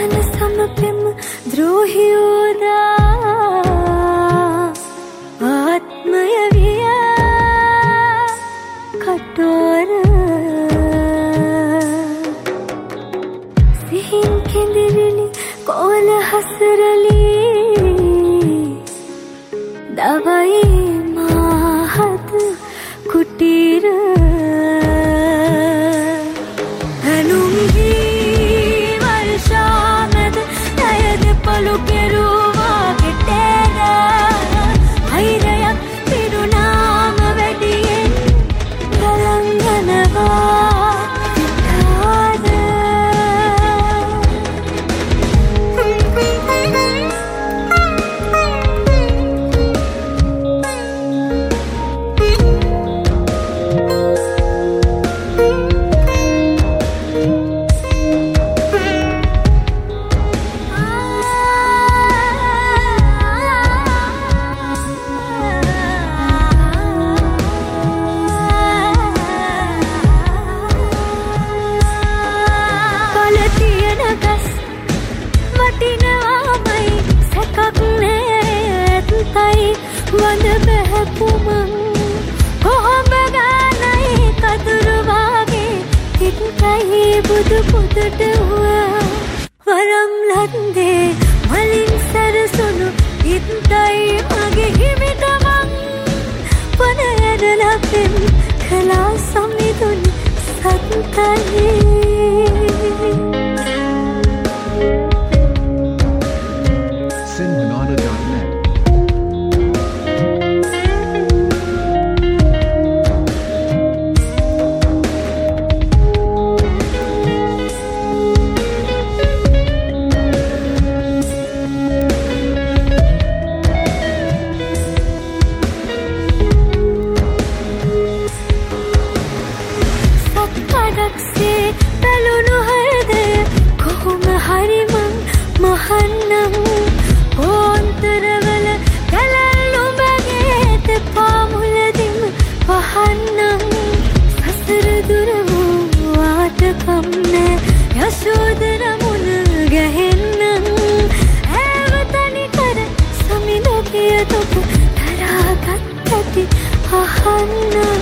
මන සමපෙම ද්‍රෝහියෝදා ආත්මය විය කටෝර සිහින් කෙඳිරිලි කොල හසරලි දවයි මාහත කුටීර හනුම්හි වර්ෂාමද නයද පලු කෙරුවා ගෙටේර හයිරයක් පිරුණාම වැඩියෙන් ගලංගනවා වඳ බැහැපුමං කොහොඹ ගානයි කතුරු වාගේ හිතයි බුදු පුදුට වුවා වරම් ලන්දේ මලින් සැරසුණු හිතයි මගේ හිමිටමං වන ඇරලපෙන් කලා සමිදුනි සත්තයි මහන්නම ඕන්තරවල කලල්ලු බගේ තෙපා මුලදිම වහන්නම් සසර දුර වූ වාටකම් නෑ යශෝදර මුණ ගැහෙන්නම් ඇවතනි කර සමිඳ පිය තොප තරාගත් ඇති අහන්නම්